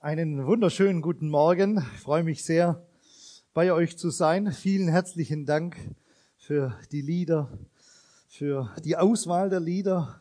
Einen wunderschönen guten Morgen. Ich freue mich sehr, bei euch zu sein. Vielen herzlichen Dank für die Lieder, für die Auswahl der Lieder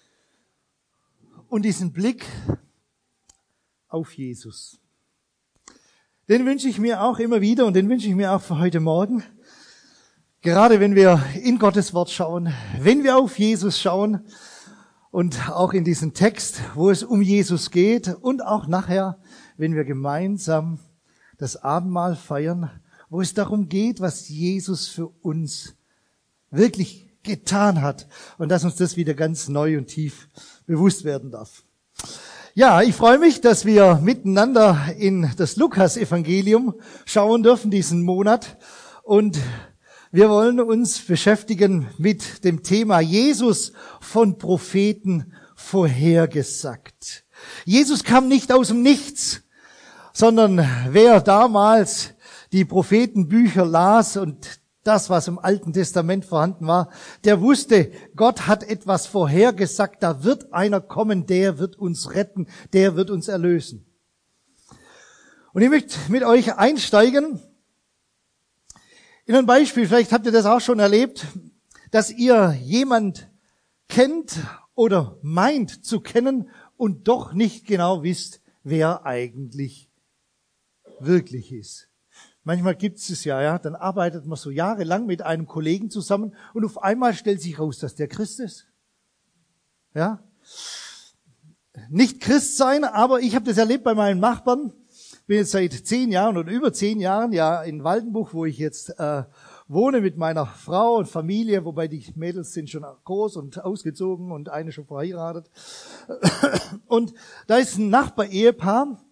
und diesen Blick auf Jesus. Den wünsche ich mir auch immer wieder und den wünsche ich mir auch für heute Morgen. Gerade wenn wir in Gottes Wort schauen, wenn wir auf Jesus schauen und auch in diesen Text, wo es um Jesus geht und auch nachher, wenn wir gemeinsam das Abendmahl feiern, wo es darum geht, was Jesus für uns wirklich getan hat und dass uns das wieder ganz neu und tief bewusst werden darf. Ja, ich freue mich, dass wir miteinander in das Lukas-Evangelium schauen dürfen diesen Monat und wir wollen uns beschäftigen mit dem Thema Jesus von Propheten vorhergesagt. Jesus kam nicht aus dem Nichts, sondern wer damals die Prophetenbücher las und das, was im Alten Testament vorhanden war, der wusste, Gott hat etwas vorhergesagt, da wird einer kommen, der wird uns retten, der wird uns erlösen. Und ich möchte mit euch einsteigen in ein Beispiel, vielleicht habt ihr das auch schon erlebt, dass ihr jemand kennt oder meint zu kennen und doch nicht genau wisst, wer eigentlich wirklich ist. Manchmal gibt es ja, dann arbeitet man so jahrelang mit einem Kollegen zusammen und auf einmal stellt sich raus, dass der Christ ist. Ja? Nicht Christ sein, aber ich habe das erlebt bei meinen Nachbarn. Bin jetzt seit 10 Jahren oder über 10 Jahren ja in Waldenbuch, wo ich jetzt wohne mit meiner Frau und Familie, wobei die Mädels sind schon groß und ausgezogen und eine schon verheiratet. Und da ist ein Nachbar-Ehepaar,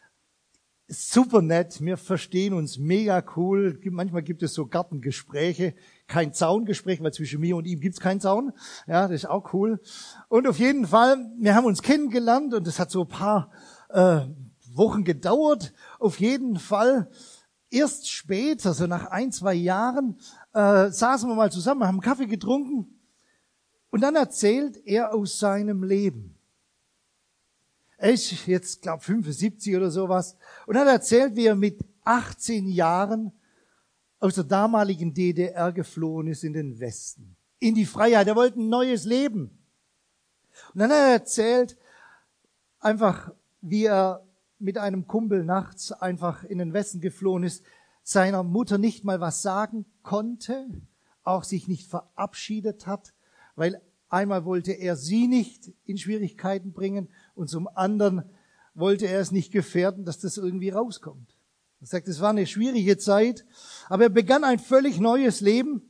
super nett, wir verstehen uns mega cool. Manchmal gibt es so Gartengespräche, kein Zaungespräch, weil zwischen mir und ihm gibt's keinen Zaun. Ja, das ist auch cool. Und auf jeden Fall, wir haben uns kennengelernt und das hat so ein paar Wochen gedauert. Auf jeden Fall erst später, so nach 1-2 Jahren, saßen wir mal zusammen, haben Kaffee getrunken und dann erzählt er aus seinem Leben. Er ist jetzt, glaube 75 oder sowas und hat erzählt, wie er mit 18 Jahren aus der damaligen DDR geflohen ist in den Westen, in die Freiheit. Er wollte ein neues Leben. Und dann hat er erzählt, einfach wie er mit einem Kumpel nachts einfach in den Westen geflohen ist, seiner Mutter nicht mal was sagen konnte, auch sich nicht verabschiedet hat, weil einmal wollte er sie nicht in Schwierigkeiten bringen und zum anderen wollte er es nicht gefährden, dass das irgendwie rauskommt. Er sagt, es war eine schwierige Zeit, aber er begann ein völlig neues Leben.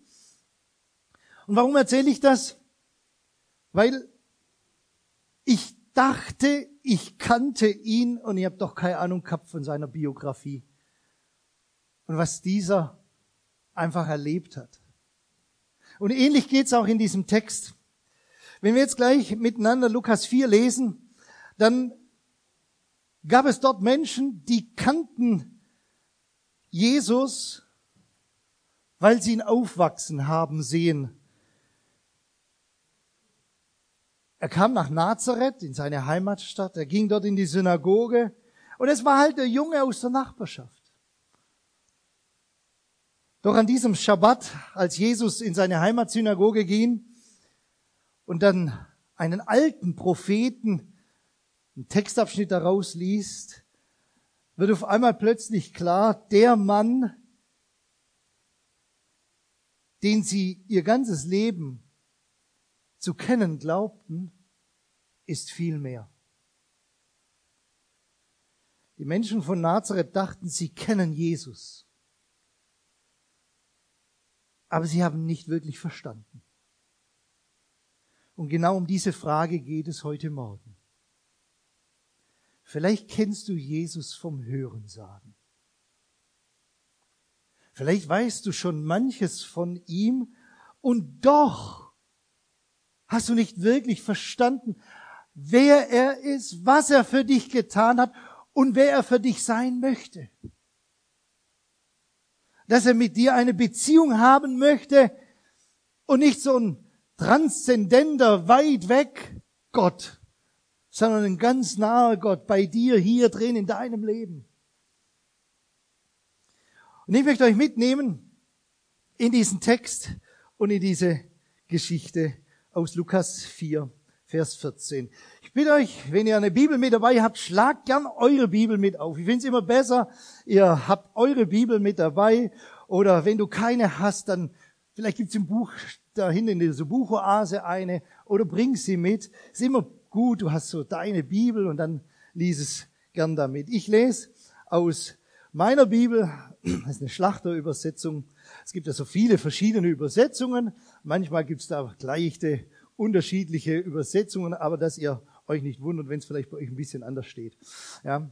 Und warum erzähle ich das? Weil ich dachte, ich kannte ihn und ich habe doch keine Ahnung gehabt von seiner Biografie und was dieser einfach erlebt hat. Und ähnlich geht's auch in diesem Text. Wenn wir jetzt gleich miteinander Lukas 4 lesen, dann gab es dort Menschen, die kannten Jesus, weil sie ihn aufwachsen haben sehen. Er kam nach Nazareth, in seine Heimatstadt, er ging dort in die Synagoge und es war halt der Junge aus der Nachbarschaft. Doch an diesem Schabbat, als Jesus in seine Heimatsynagoge ging und dann einen alten Propheten, einen Textabschnitt daraus liest, wird auf einmal plötzlich klar, der Mann, den sie ihr ganzes Leben zu kennen glaubten, ist viel mehr. Die Menschen von Nazareth dachten, sie kennen Jesus. Aber sie haben nicht wirklich verstanden. Und genau um diese Frage geht es heute Morgen. Vielleicht kennst du Jesus vom Hörensagen. Vielleicht weißt du schon manches von ihm und doch hast du nicht wirklich verstanden, wer er ist, was er für dich getan hat und wer er für dich sein möchte. Dass er mit dir eine Beziehung haben möchte und nicht so ein transzendenter, weit weg Gott, sondern ein ganz naher Gott bei dir hier drin in deinem Leben. Und ich möchte euch mitnehmen in diesen Text und in diese Geschichte aus Lukas 4, Vers 14. Ich bitte euch, wenn ihr eine Bibel mit dabei habt, schlagt gern eure Bibel mit auf. Ich finde es immer besser, ihr habt eure Bibel mit dabei. Oder wenn du keine hast, dann vielleicht gibt's im Buch da hinten in dieser Buchoase eine oder bring sie mit. Ist immer gut, du hast so deine Bibel und dann lies es gern damit. Ich lese aus meiner Bibel, das ist eine Schlachterübersetzung. Es gibt ja so viele verschiedene Übersetzungen. Manchmal gibt's da leichte, unterschiedliche Übersetzungen, aber dass ihr euch nicht wundert, wenn es vielleicht bei euch ein bisschen anders steht. Ja.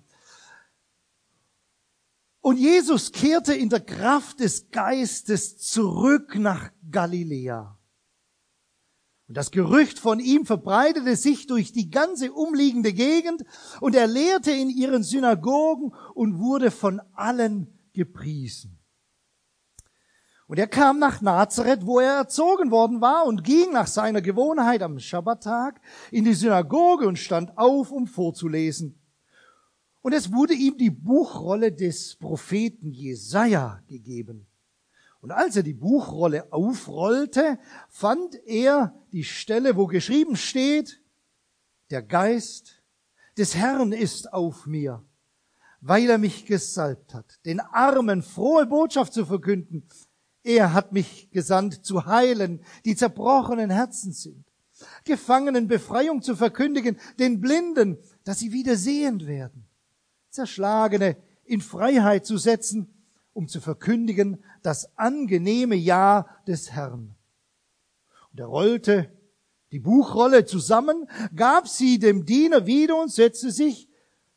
Und Jesus kehrte in der Kraft des Geistes zurück nach Galiläa. Und das Gerücht von ihm verbreitete sich durch die ganze umliegende Gegend und er lehrte in ihren Synagogen und wurde von allen gepriesen. Und er kam nach Nazareth, wo er erzogen worden war und ging nach seiner Gewohnheit am Schabbattag in die Synagoge und stand auf, um vorzulesen. Und es wurde ihm die Buchrolle des Propheten Jesaja gegeben. Und als er die Buchrolle aufrollte, fand er die Stelle, wo geschrieben steht, der Geist des Herrn ist auf mir, weil er mich gesalbt hat, den Armen frohe Botschaft zu verkünden. Er hat mich gesandt, zu heilen, die zerbrochenen Herzen sind, Gefangenen Befreiung zu verkündigen, den Blinden, dass sie wieder sehend werden, Zerschlagene in Freiheit zu setzen, um zu verkündigen das angenehme Jahr des Herrn. Und er rollte die Buchrolle zusammen, gab sie dem Diener wieder und setzte sich.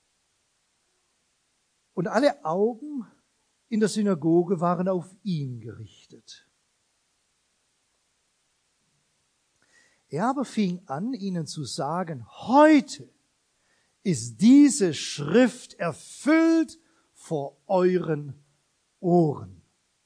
Und alle Augen in der Synagoge waren auf ihn gerichtet. Er aber fing an, ihnen zu sagen, heute ist diese Schrift erfüllt vor euren Ohren.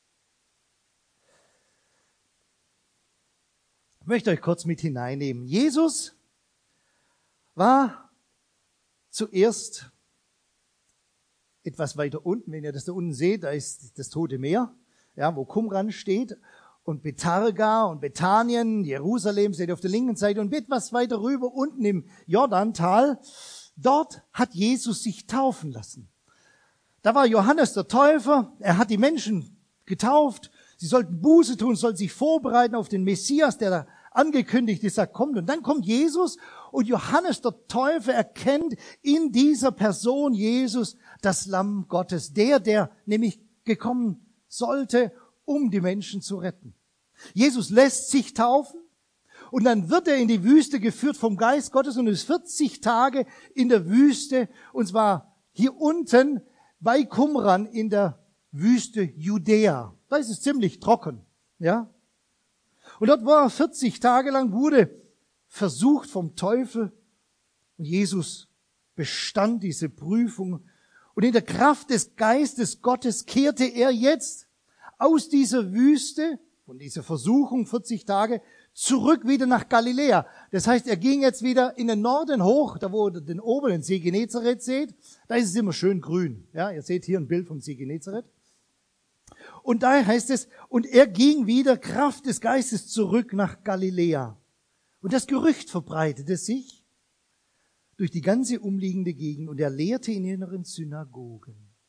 Ich möchte euch kurz mit hineinnehmen. Jesus war zuerst etwas weiter unten. Wenn ihr das da unten seht, da ist das Tote Meer, ja, wo Qumran steht. Und Betharga und Bethanien, Jerusalem, seht ihr auf der linken Seite. Und etwas weiter rüber, unten im Jordantal, dort hat Jesus sich taufen lassen. Da war Johannes der Täufer, er hat die Menschen getauft, sie sollten Buße tun, sollten sich vorbereiten auf den Messias, der da angekündigt ist, er kommt. Und dann kommt Jesus und Johannes der Täufer erkennt in dieser Person Jesus das Lamm Gottes, der nämlich gekommen sollte, um die Menschen zu retten. Jesus lässt sich taufen und dann wird er in die Wüste geführt vom Geist Gottes und ist 40 Tage in der Wüste, und zwar hier unten bei Qumran in der Wüste Judäa. Da ist es ziemlich trocken, ja. Und dort war er 40 Tage lang, wurde versucht vom Teufel und Jesus bestand diese Prüfung. Und in der Kraft des Geistes Gottes kehrte er jetzt aus dieser Wüste, von dieser Versuchung 40 Tage, zurück wieder nach Galiläa. Das heißt, er ging jetzt wieder in den Norden hoch, da wo ihr den oberen See Genezareth seht, da ist es immer schön grün. Ja, ihr seht hier ein Bild vom See Genezareth. Und da heißt es, und er ging wieder Kraft des Geistes zurück nach Galiläa. Und das Gerücht verbreitete sich durch die ganze umliegende Gegend und er lehrte in ihren Synagogen.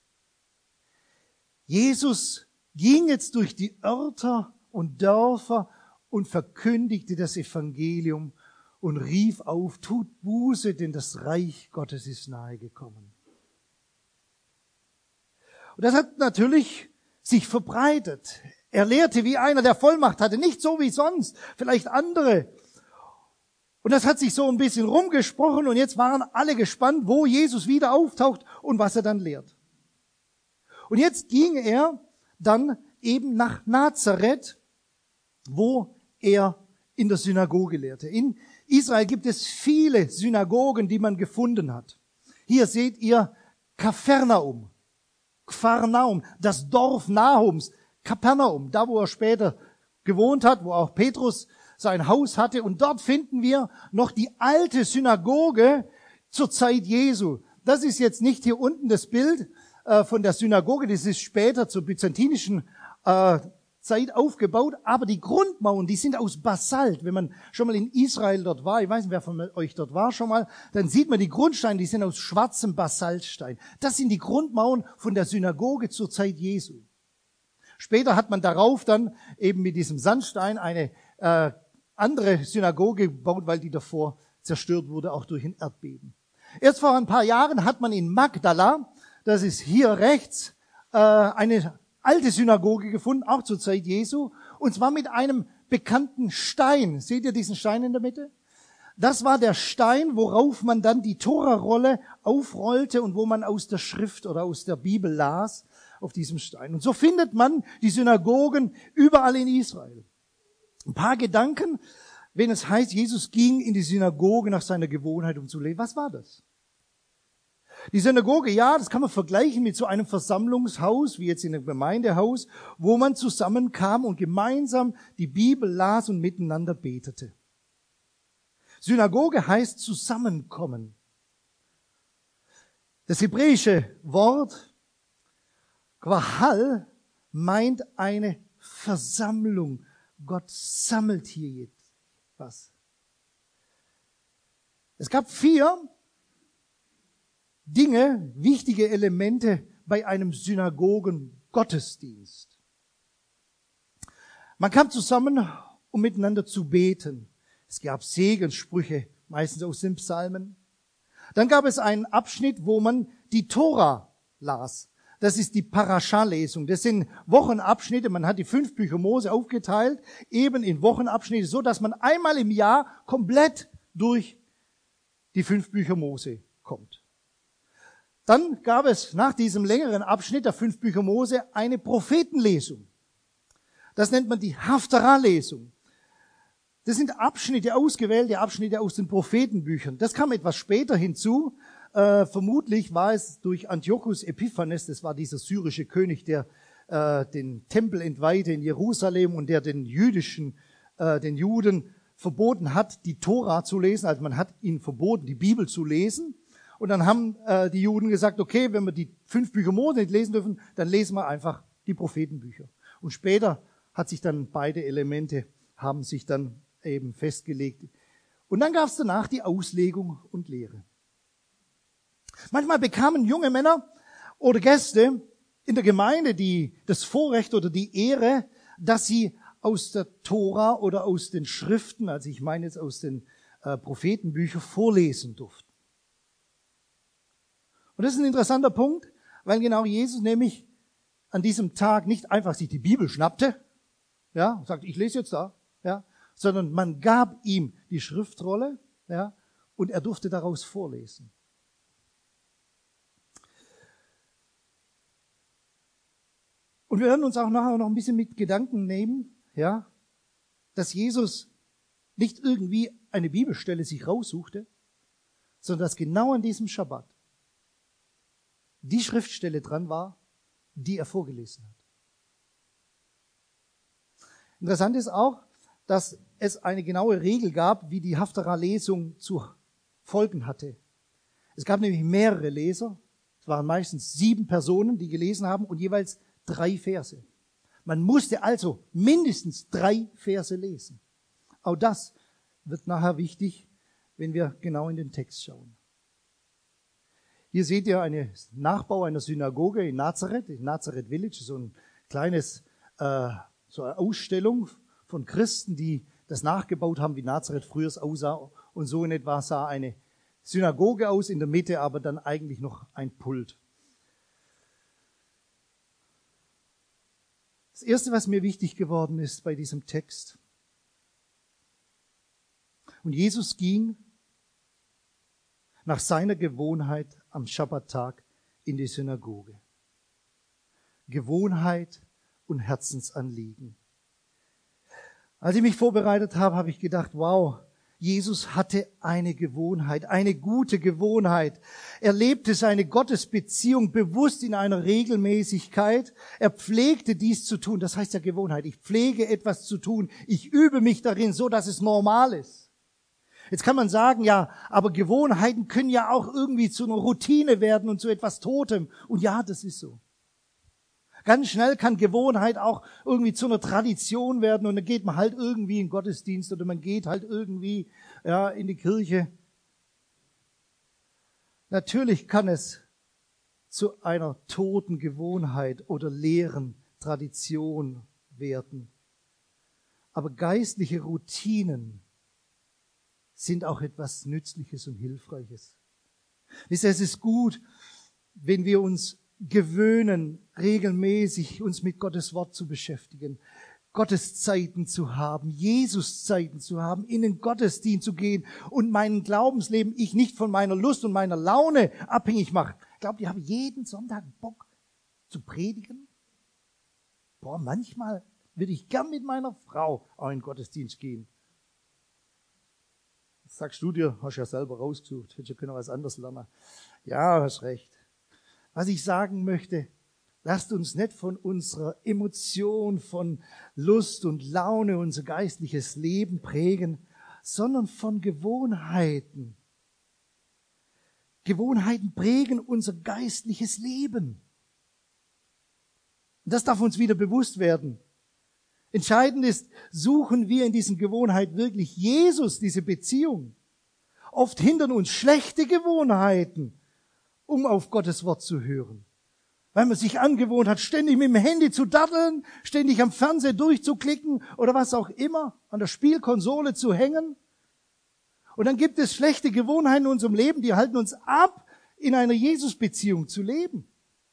Jesus ging jetzt durch die Örter und Dörfer und verkündigte das Evangelium und rief auf, tut Buße, denn das Reich Gottes ist nahe gekommen. Und das hat natürlich sich verbreitet. Er lehrte wie einer, der Vollmacht hatte, nicht so wie sonst, vielleicht andere. Und das hat sich so ein bisschen rumgesprochen und jetzt waren alle gespannt, wo Jesus wieder auftaucht und was er dann lehrt. Und jetzt ging er dann eben nach Nazareth, wo er in der Synagoge lehrte. In Israel gibt es viele Synagogen, die man gefunden hat. Hier seht ihr Kapernaum, das Dorf Nahums, Kapernaum, da wo er später gewohnt hat, wo auch Petrus sein Haus hatte. Und dort finden wir noch die alte Synagoge, zur Zeit Jesu. Das ist jetzt nicht hier unten das Bild von der Synagoge, das ist später zur byzantinischen Zeit aufgebaut, aber die Grundmauern, die sind aus Basalt. Wenn man schon mal in Israel dort war, ich weiß nicht, wer von euch dort war schon mal, dann sieht man die Grundsteine, die sind aus schwarzem Basaltstein. Das sind die Grundmauern von der Synagoge zur Zeit Jesu. Später hat man darauf dann eben mit diesem Sandstein eine andere Synagoge gebaut, weil die davor zerstört wurde, auch durch ein Erdbeben. Erst vor ein paar Jahren hat man in Magdala, das ist hier rechts, eine alte Synagoge gefunden, auch zur Zeit Jesu, und zwar mit einem bekannten Stein. Seht ihr diesen Stein in der Mitte? Das war der Stein, worauf man dann die Tora-Rolle aufrollte und wo man aus der Schrift oder aus der Bibel las, auf diesem Stein. Und so findet man die Synagogen überall in Israel. Ein paar Gedanken, wenn es heißt, Jesus ging in die Synagoge nach seiner Gewohnheit, um zu leben. Was war das? Die Synagoge, ja, das kann man vergleichen mit so einem Versammlungshaus, wie jetzt in einem Gemeindehaus, wo man zusammenkam und gemeinsam die Bibel las und miteinander betete. Synagoge heißt zusammenkommen. Das hebräische Wort Qahal meint eine Versammlung. Gott sammelt hier jetzt was. Es gab 4 Dinge, wichtige Elemente bei einem Synagogen-Gottesdienst. Man kam zusammen, um miteinander zu beten. Es gab Segenssprüche, meistens aus den Psalmen. Dann gab es einen Abschnitt, wo man die Tora las. Das ist die Parascha-Lesung. Das sind Wochenabschnitte. Man hat die 5 Bücher Mose aufgeteilt, eben in Wochenabschnitte, so dass man einmal im Jahr komplett durch die 5 Bücher Mose kommt. Dann gab es nach diesem längeren Abschnitt der 5 Bücher Mose eine Prophetenlesung. Das nennt man die Haftarah-Lesung. Das sind Abschnitte, ausgewählte Abschnitte aus den Prophetenbüchern. Das kam etwas später hinzu. Vermutlich war es durch Antiochus Epiphanes, das war dieser syrische König, der den Tempel entweihte in Jerusalem und der den Juden verboten hat, die Tora zu lesen. Also man hat ihnen verboten, die Bibel zu lesen. Und dann haben die Juden gesagt, okay, wenn wir die 5 Bücher Mose nicht lesen dürfen, dann lesen wir einfach die Prophetenbücher. Und später hat sich dann beide Elemente, haben sich dann eben festgelegt. Und dann gab es danach die Auslegung und Lehre. Manchmal bekamen junge Männer oder Gäste in der Gemeinde das Vorrecht oder die Ehre, dass sie aus der Tora oder aus den Schriften, also ich meine jetzt aus den Prophetenbüchern, vorlesen durften. Und das ist ein interessanter Punkt, weil genau Jesus nämlich an diesem Tag nicht einfach sich die Bibel schnappte, ja, und sagt, ich lese jetzt da, ja, sondern man gab ihm die Schriftrolle, ja, und er durfte daraus vorlesen. Und wir werden uns auch nachher noch ein bisschen mit Gedanken nehmen, ja, dass Jesus nicht irgendwie eine Bibelstelle sich raussuchte, sondern dass genau an diesem Schabbat die Schriftstelle dran war, die er vorgelesen hat. Interessant ist auch, dass es eine genaue Regel gab, wie die Haftarah-Lesung zu folgen hatte. Es gab nämlich mehrere Leser. Es waren meistens 7 Personen, die gelesen haben und jeweils 3 Verse. Man musste also mindestens 3 Verse lesen. Auch das wird nachher wichtig, wenn wir genau in den Text schauen. Hier seht ihr einen Nachbau einer Synagoge in Nazareth, in Nazareth Village, so ein kleines, so eine Ausstellung von Christen, die das nachgebaut haben, wie Nazareth früher aussah. Und so in etwa sah eine Synagoge aus, in der Mitte aber dann eigentlich noch ein Pult. Das Erste, was mir wichtig geworden ist bei diesem Text: Und Jesus ging nach seiner Gewohnheit am Schabbattag in die Synagoge. Gewohnheit und Herzensanliegen. Als ich mich vorbereitet habe, habe ich gedacht, wow, Jesus hatte eine Gewohnheit, eine gute Gewohnheit. Er lebte seine Gottesbeziehung bewusst in einer Regelmäßigkeit. Er pflegte dies zu tun. Das heißt ja Gewohnheit. Ich pflege etwas zu tun. Ich übe mich darin, so dass es normal ist. Jetzt kann man sagen, ja, aber Gewohnheiten können ja auch irgendwie zu einer Routine werden und zu etwas Totem. Und ja, das ist so. Ganz schnell kann Gewohnheit auch irgendwie zu einer Tradition werden und dann geht man halt irgendwie in den Gottesdienst oder man geht halt irgendwie in die Kirche. Natürlich kann es zu einer toten Gewohnheit oder leeren Tradition werden. Aber geistliche Routinen sind auch etwas Nützliches und Hilfreiches. Wisst ihr, es ist gut, wenn wir uns gewöhnen, regelmäßig uns mit Gottes Wort zu beschäftigen, Gotteszeiten zu haben, Jesuszeiten zu haben, in den Gottesdienst zu gehen und mein Glaubensleben ich nicht von meiner Lust und meiner Laune abhängig mache. Glaubt ihr, ich habe jeden Sonntag Bock zu predigen? Manchmal würde ich gern mit meiner Frau auch in den Gottesdienst gehen. Das sagst du dir, hast ja selber rausgesucht, hättest ja können was anderes lernen. Ja, hast recht. Was ich sagen möchte, lasst uns nicht von unserer Emotion, von Lust und Laune unser geistliches Leben prägen, sondern von Gewohnheiten. Gewohnheiten prägen unser geistliches Leben. Und das darf uns wieder bewusst werden. Entscheidend ist, suchen wir in diesen Gewohnheiten wirklich Jesus, diese Beziehung. Oft hindern uns schlechte Gewohnheiten, um auf Gottes Wort zu hören. Weil man sich angewohnt hat, ständig mit dem Handy zu daddeln, ständig am Fernseher durchzuklicken oder was auch immer, an der Spielkonsole zu hängen. Und dann gibt es schlechte Gewohnheiten in unserem Leben, die halten uns ab, in einer Jesus-Beziehung zu leben.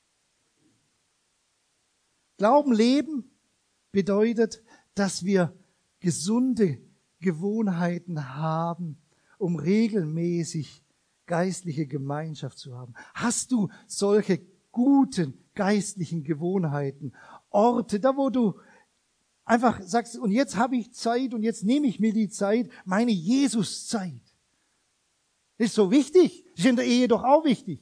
Glauben, leben bedeutet, dass wir gesunde Gewohnheiten haben, um regelmäßig geistliche Gemeinschaft zu haben. Hast du solche guten geistlichen Gewohnheiten? Orte, da wo du einfach sagst, und jetzt habe ich Zeit und jetzt nehme ich mir die Zeit, meine Jesuszeit. Das ist so wichtig. Das ist in der Ehe doch auch wichtig.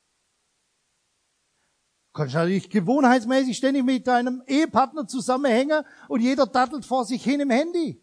Du kannst natürlich gewohnheitsmäßig ständig mit deinem Ehepartner zusammenhängen und jeder dattelt vor sich hin im Handy.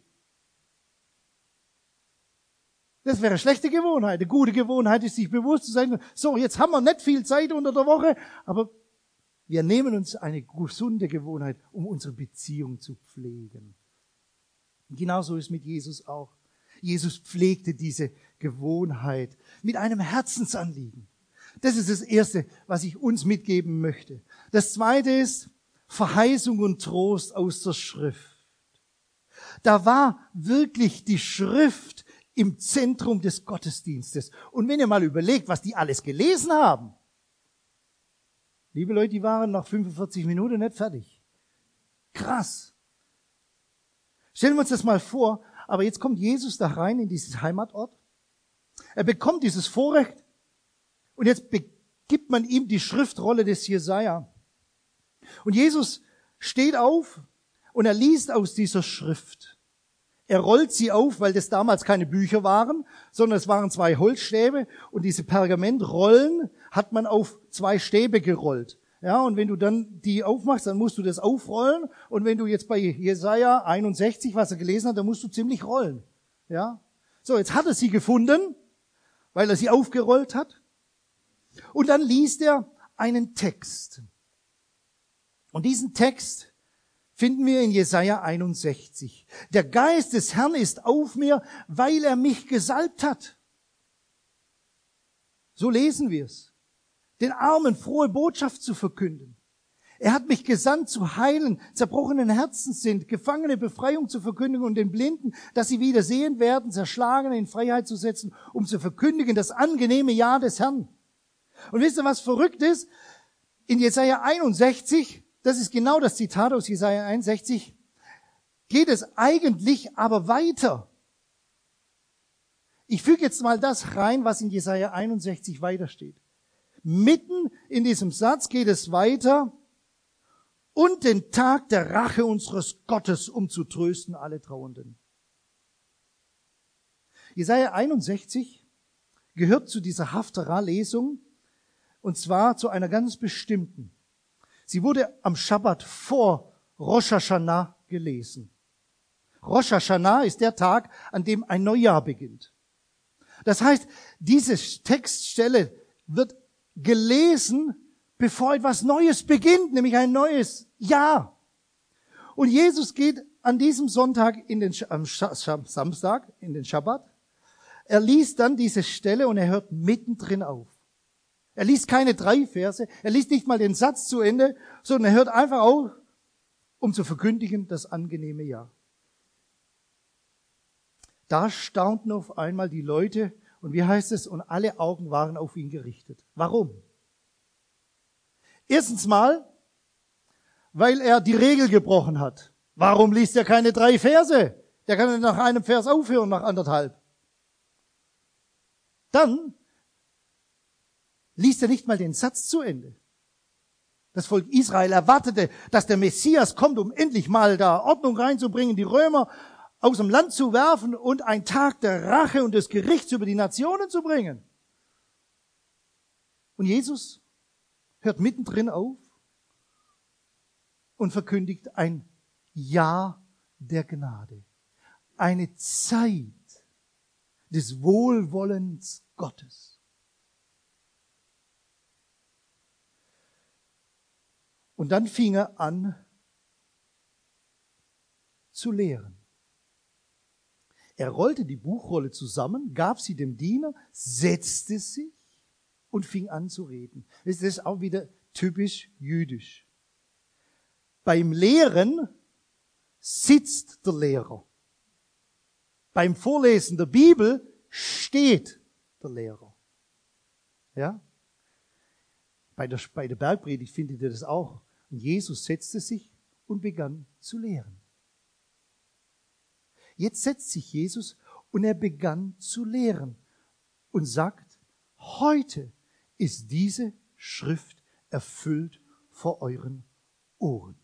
Das wäre eine schlechte Gewohnheit. Eine gute Gewohnheit ist, sich bewusst zu sein, so, jetzt haben wir nicht viel Zeit unter der Woche, aber wir nehmen uns eine gesunde Gewohnheit, um unsere Beziehung zu pflegen. Und genauso ist es mit Jesus auch. Jesus pflegte diese Gewohnheit mit einem Herzensanliegen. Das ist das Erste, was ich uns mitgeben möchte. Das Zweite ist Verheißung und Trost aus der Schrift. Da war wirklich die Schrift im Zentrum des Gottesdienstes. Und wenn ihr mal überlegt, was die alles gelesen haben, liebe Leute, die waren nach 45 Minuten nicht fertig. Krass. Stellen wir uns das mal vor, aber jetzt kommt Jesus da rein in dieses Heimatort. Er bekommt dieses Vorrecht und jetzt gibt man ihm die Schriftrolle des Jesaja. Und Jesus steht auf und er liest aus dieser Schrift. Er rollt sie auf, weil das damals keine Bücher waren, sondern es waren 2 Holzstäbe und diese Pergamentrollen hat man auf 2 Stäbe gerollt. Ja, und wenn du dann die aufmachst, dann musst du das aufrollen und wenn du jetzt bei Jesaja 61, was er gelesen hat, dann musst du ziemlich rollen. Ja? So, jetzt hat er sie gefunden, weil er sie aufgerollt hat. Und dann liest er einen Text. Und diesen Text finden wir in Jesaja 61. Der Geist des Herrn ist auf mir, weil er mich gesalbt hat. So lesen wir es. Den Armen frohe Botschaft zu verkünden. Er hat mich gesandt zu heilen, zerbrochenen Herzens sind, Gefangene Befreiung zu verkündigen und den Blinden, dass sie wieder sehen werden, Zerschlagene in Freiheit zu setzen, um zu verkündigen das angenehme Jahr des Herrn. Und wisst ihr, was verrückt ist? In Jesaja 61, das ist genau das Zitat aus Jesaja 61, geht es eigentlich aber weiter. Ich füge jetzt mal das rein, was in Jesaja 61 weiter steht. Mitten in diesem Satz geht es weiter. Und den Tag der Rache unseres Gottes, um zu trösten alle Trauernden. Jesaja 61 gehört zu dieser Haftarah-Lesung, und zwar zu einer ganz bestimmten. Sie wurde am Schabbat vor Rosh Hashanah gelesen. Rosh Hashanah ist der Tag, an dem ein Neujahr beginnt. Das heißt, diese Textstelle wird gelesen, bevor etwas Neues beginnt, nämlich ein neues Jahr. Und Jesus geht an diesem Sonntag am Samstag in den Schabbat. Er liest dann diese Stelle und er hört mittendrin auf. Er liest keine 3 Verse, er liest nicht mal den Satz zu Ende, sondern er hört einfach auf, um zu verkündigen das angenehme Jahr. Da staunten auf einmal die Leute und wie heißt es, und alle Augen waren auf ihn gerichtet. Warum? Erstens mal, weil er die Regel gebrochen hat. Warum liest er keine 3 Verse? Der kann nach einem Vers aufhören, nach 1,5. Dann liest er nicht mal den Satz zu Ende. Das Volk Israel erwartete, dass der Messias kommt, um endlich mal da Ordnung reinzubringen, die Römer aus dem Land zu werfen und einen Tag der Rache und des Gerichts über die Nationen zu bringen. Und Jesus hört mittendrin auf und verkündigt ein Jahr der Gnade. Eine Zeit des Wohlwollens Gottes. Und dann fing er an zu lehren. Er rollte die Buchrolle zusammen, gab sie dem Diener, setzte sich und fing an zu reden. Das ist auch wieder typisch jüdisch. Beim Lehren sitzt der Lehrer. Beim Vorlesen der Bibel steht der Lehrer. Ja? Bei der Bergpredigt findet ihr das auch. Und Jesus setzte sich und begann zu lehren. Jetzt setzt sich Jesus und er begann zu lehren und sagt, heute ist diese Schrift erfüllt vor euren Ohren.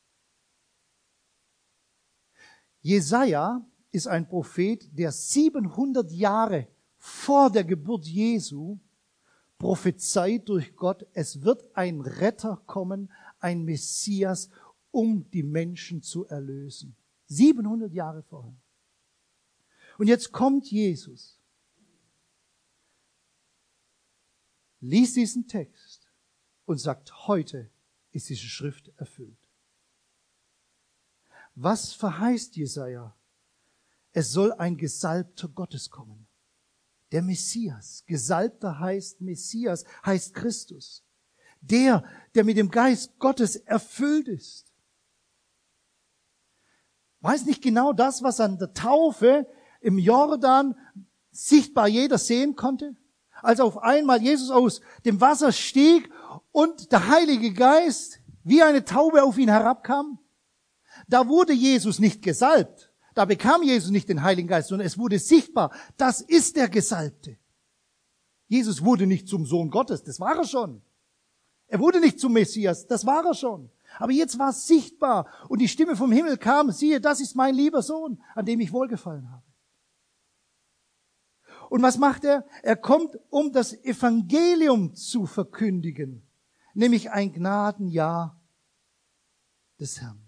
Jesaja ist ein Prophet, der 700 Jahre vor der Geburt Jesu prophezeit durch Gott, es wird ein Retter kommen, ein Messias, um die Menschen zu erlösen. 700 Jahre vorher. Und jetzt kommt Jesus, liest diesen Text und sagt, heute ist diese Schrift erfüllt. Was verheißt Jesaja? Es soll ein Gesalbter Gottes kommen. Der Messias. Gesalbter heißt Messias, heißt Christus. Der mit dem Geist Gottes erfüllt ist. Weiß nicht genau das, was an der Taufe im Jordan sichtbar jeder sehen konnte? Als auf einmal Jesus aus dem Wasser stieg und der Heilige Geist wie eine Taube auf ihn herabkam? Da wurde Jesus nicht gesalbt. Da bekam Jesus nicht den Heiligen Geist, sondern es wurde sichtbar, das ist der Gesalbte. Jesus wurde nicht zum Sohn Gottes, das war er schon. Er wurde nicht zum Messias, das war er schon. Aber jetzt war es sichtbar und die Stimme vom Himmel kam, siehe, das ist mein lieber Sohn, an dem ich wohlgefallen habe. Und was macht er? Er kommt, um das Evangelium zu verkündigen, nämlich ein Gnadenjahr des Herrn.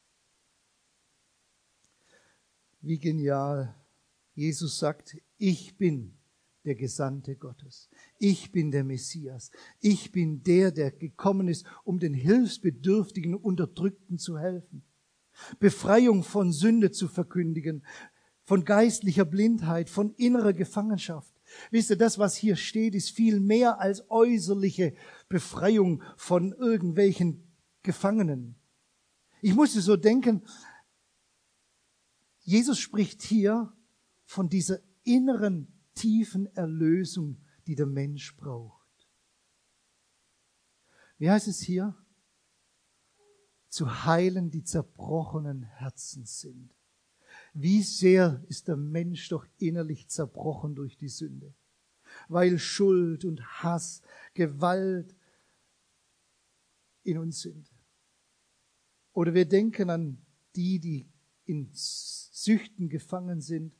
Wie genial. Jesus sagt, ich bin der Gesandte Gottes. Ich bin der Messias. Ich bin der gekommen ist, um den hilfsbedürftigen Unterdrückten zu helfen. Befreiung von Sünde zu verkündigen, von geistlicher Blindheit, von innerer Gefangenschaft. Wisst ihr, das, was hier steht, ist viel mehr als äußerliche Befreiung von irgendwelchen Gefangenen. Ich musste so denken, Jesus spricht hier von dieser inneren, tiefen Erlösung, die der Mensch braucht. Wie heißt es hier? Zu heilen, die zerbrochenen Herzen sind. Wie sehr ist der Mensch doch innerlich zerbrochen durch die Sünde, weil Schuld und Hass, Gewalt in uns sind. Oder wir denken an die in Süchten gefangen sind.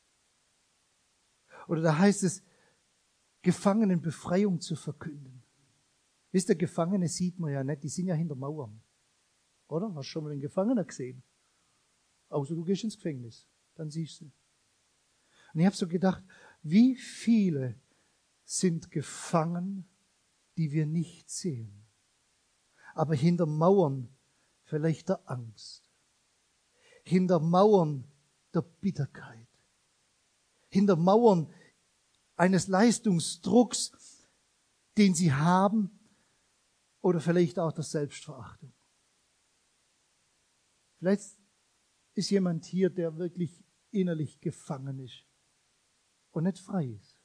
Oder da heißt es, Gefangenen Befreiung zu verkünden. Wisst ihr, Gefangene sieht man ja nicht, die sind ja hinter Mauern. Oder? Hast du schon mal einen Gefangenen gesehen? Außer du gehst ins Gefängnis, dann siehst du. Und ich habe so gedacht, wie viele sind gefangen, die wir nicht sehen, aber hinter Mauern vielleicht der Angst, hinter Mauern der Bitterkeit, hinter Mauern eines Leistungsdrucks, den sie haben, oder vielleicht auch der Selbstverachtung. Vielleicht ist jemand hier, der wirklich innerlich gefangen ist und nicht frei ist.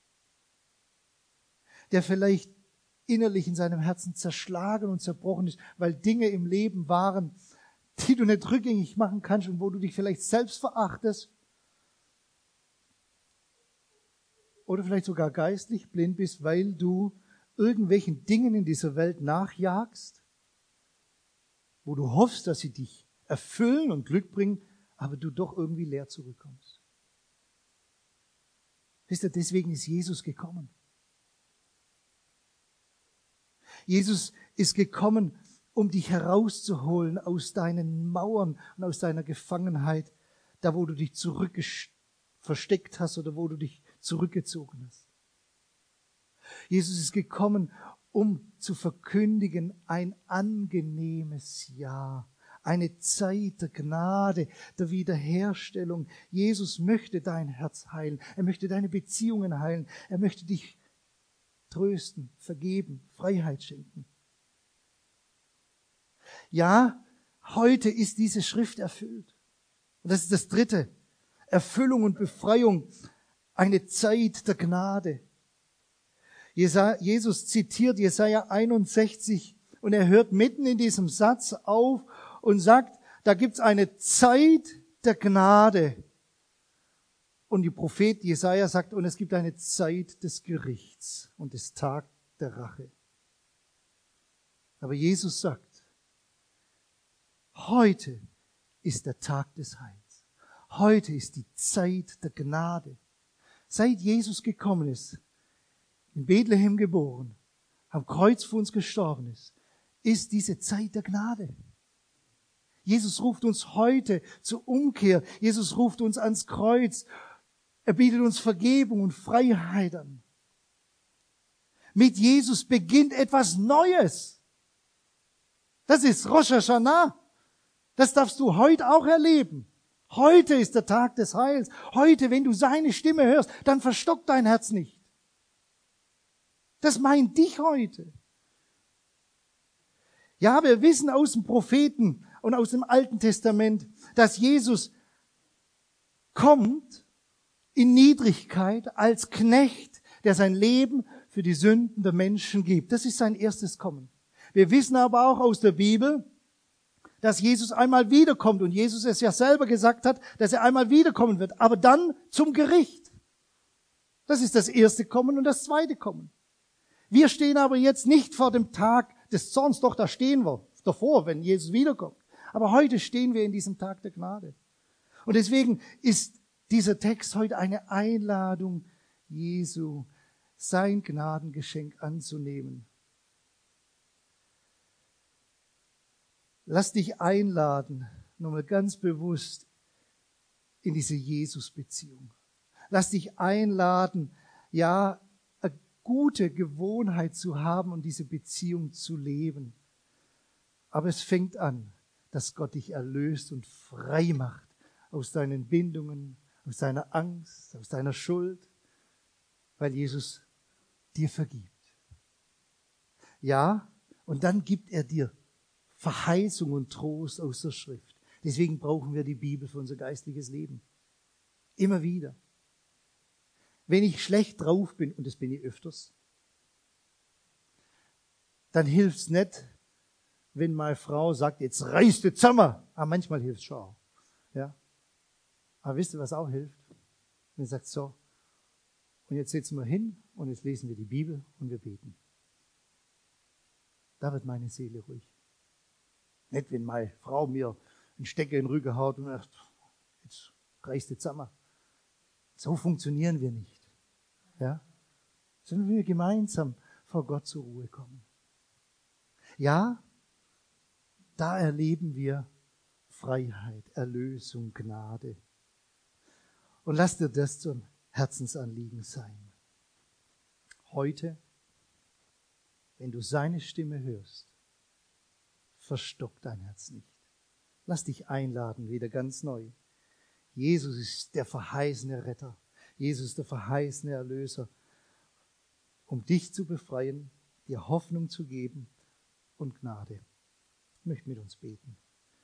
Der vielleicht innerlich in seinem Herzen zerschlagen und zerbrochen ist, weil Dinge im Leben waren, die du nicht rückgängig machen kannst und wo du dich vielleicht selbst verachtest oder vielleicht sogar geistlich blind bist, weil du irgendwelchen Dingen in dieser Welt nachjagst, wo du hoffst, dass sie dich erfüllen und Glück bringen, aber du doch irgendwie leer zurückkommst. Wisst ihr, deswegen ist Jesus gekommen. Jesus ist gekommen, um dich herauszuholen aus deinen Mauern und aus deiner Gefangenheit, da wo du dich versteckt hast oder wo du dich zurückgezogen hast. Jesus ist gekommen, um zu verkündigen ein angenehmes Jahr, eine Zeit der Gnade, der Wiederherstellung. Jesus möchte dein Herz heilen, er möchte deine Beziehungen heilen, er möchte dich trösten, vergeben, Freiheit schenken. Ja, heute ist diese Schrift erfüllt. Und das ist das Dritte. Erfüllung und Befreiung, eine Zeit der Gnade. Jesus zitiert Jesaja 61 und er hört mitten in diesem Satz auf und sagt, da gibt's eine Zeit der Gnade. Und die Prophet Jesaja sagt, und es gibt eine Zeit des Gerichts und des Tag der Rache. Aber Jesus sagt, heute ist der Tag des Heils. Heute ist die Zeit der Gnade. Seit Jesus gekommen ist, in Bethlehem geboren, am Kreuz für uns gestorben ist diese Zeit der Gnade. Jesus ruft uns heute zur Umkehr. Jesus ruft uns ans Kreuz. Er bietet uns Vergebung und Freiheit an. Mit Jesus beginnt etwas Neues. Das ist Rosh Hashanah. Das darfst du heute auch erleben. Heute ist der Tag des Heils. Heute, wenn du seine Stimme hörst, dann verstockt dein Herz nicht. Das meint dich heute. Ja, wir wissen aus dem Propheten und aus dem Alten Testament, dass Jesus kommt in Niedrigkeit als Knecht, der sein Leben für die Sünden der Menschen gibt. Das ist sein erstes Kommen. Wir wissen aber auch aus der Bibel, dass Jesus einmal wiederkommt und Jesus es ja selber gesagt hat, dass er einmal wiederkommen wird, aber dann zum Gericht. Das ist das erste Kommen und das zweite Kommen. Wir stehen aber jetzt nicht vor dem Tag des Zorns, doch da stehen wir davor, wenn Jesus wiederkommt. Aber heute stehen wir in diesem Tag der Gnade. Und deswegen ist dieser Text heute eine Einladung Jesu, sein Gnadengeschenk anzunehmen. Lass dich einladen, nochmal ganz bewusst in diese Jesus-Beziehung. Lass dich einladen, ja, eine gute Gewohnheit zu haben und diese Beziehung zu leben. Aber es fängt an, dass Gott dich erlöst und frei macht aus deinen Bindungen, aus deiner Angst, aus deiner Schuld, weil Jesus dir vergibt. Ja, und dann gibt er dir Verheißung und Trost aus der Schrift. Deswegen brauchen wir die Bibel für unser geistliches Leben. Immer wieder. Wenn ich schlecht drauf bin, und das bin ich öfters, dann hilft's nicht, wenn meine Frau sagt, jetzt reißt du zusammen. Aber manchmal hilft's schon auch. Ja. Aber wisst ihr, was auch hilft? Wenn ihr sagt, so, und jetzt setzen wir hin und jetzt lesen wir die Bibel und wir beten. Da wird meine Seele ruhig. Nicht, wenn meine Frau mir einen Stecker in den Rücken haut und sagt, jetzt reißt du zusammen. So funktionieren wir nicht. Ja? Sondern wir gemeinsam vor Gott zur Ruhe kommen. Ja, da erleben wir Freiheit, Erlösung, Gnade. Und lass dir das zum Herzensanliegen sein. Heute, wenn du seine Stimme hörst, verstock dein Herz nicht. Lass dich einladen, wieder ganz neu. Jesus ist der verheißene Retter. Jesus ist der verheißene Erlöser, um dich zu befreien, dir Hoffnung zu geben und Gnade. Ich möchte mit uns beten.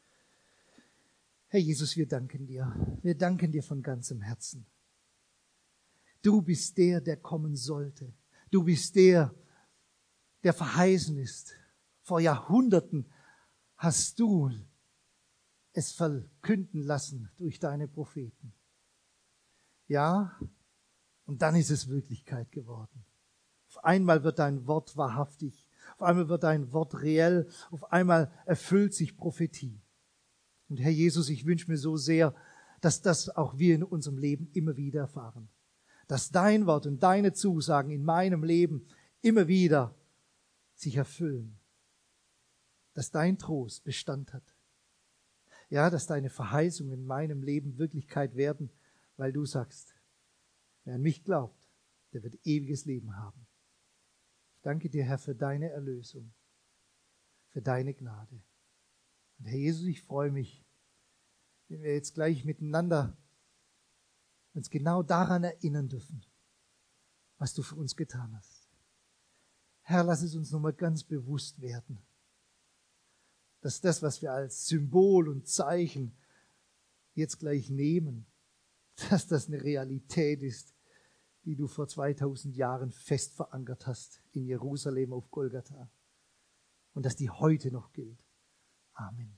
Herr Jesus, wir danken dir. Wir danken dir von ganzem Herzen. Du bist der, der kommen sollte. Du bist der, der verheißen ist. Vor Jahrhunderten hast du es verkünden lassen durch deine Propheten. Ja, und dann ist es Wirklichkeit geworden. Auf einmal wird dein Wort wahrhaftig. Auf einmal wird dein Wort reell. Auf einmal erfüllt sich Prophetie. Und Herr Jesus, ich wünsche mir so sehr, dass das auch wir in unserem Leben immer wieder erfahren. Dass dein Wort und deine Zusagen in meinem Leben immer wieder sich erfüllen. Dass dein Trost Bestand hat. Ja, dass deine Verheißungen in meinem Leben Wirklichkeit werden, weil du sagst, wer an mich glaubt, der wird ewiges Leben haben. Ich danke dir, Herr, für deine Erlösung, für deine Gnade. Und Herr Jesus, ich freue mich, wenn wir jetzt gleich miteinander uns genau daran erinnern dürfen, was du für uns getan hast. Herr, lass es uns nochmal ganz bewusst werden, dass das, was wir als Symbol und Zeichen jetzt gleich nehmen, dass das eine Realität ist, die du vor 2000 Jahren fest verankert hast in Jerusalem auf Golgatha und dass die heute noch gilt. Amen.